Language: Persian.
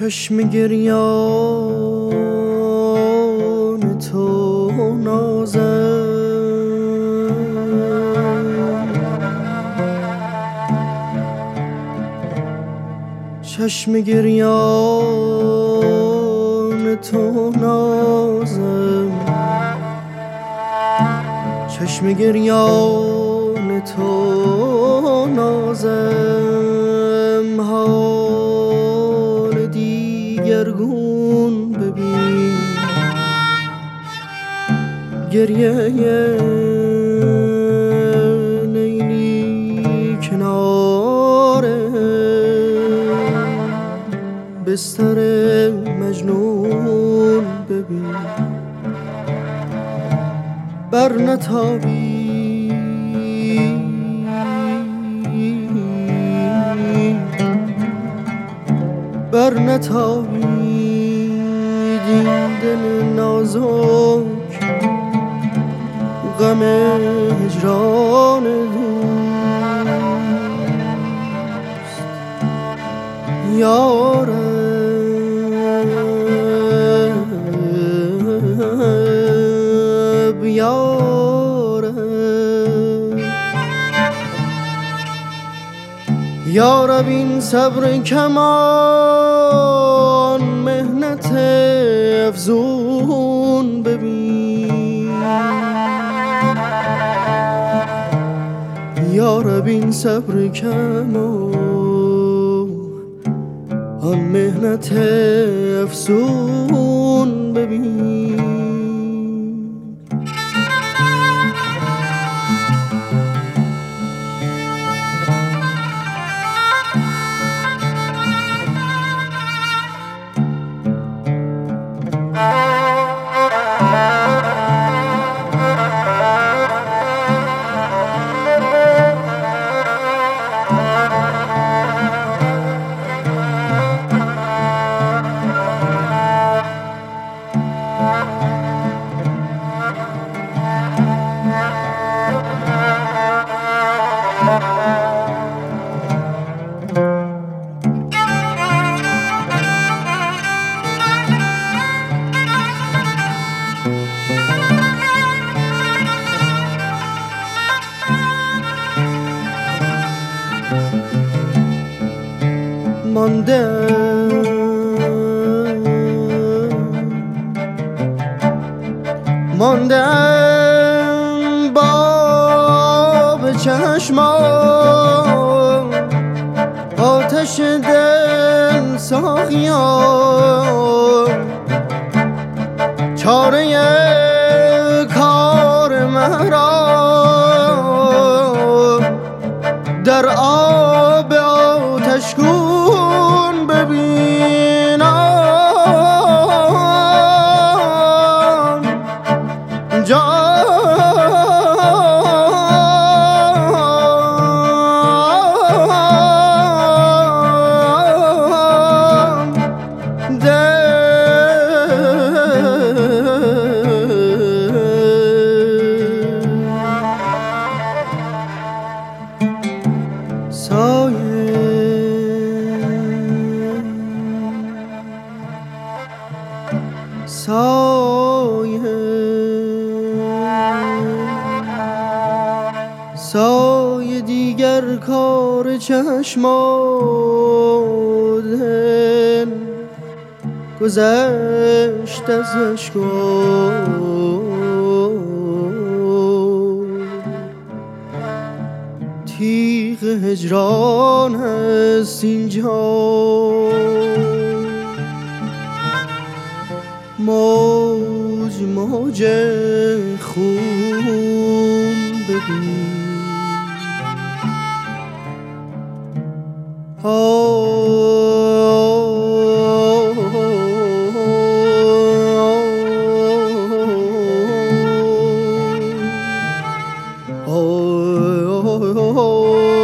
چشم گریان تو نازم، چشم گریان تو نازم، چشم گریان تو نازم، حال دیگرگون ببین، گریه لیلی کنار بستر مجنون ببین، بر نتابی بر نتابید این دل نازک، غم هجران دوست یارب یارب یارب این صبر کمان مهنت افزون ببین، یارب این صبر کمان آن مهنت افزون ببین. ماندم با به چشمام آتش دل ساقیام، چاره کار محرام در آب آتشگون ببینم، سایه دیگر کار چشم و دل گذشت از اشکام، تیغ هجران است اینجا، موج موج خون ببین، oh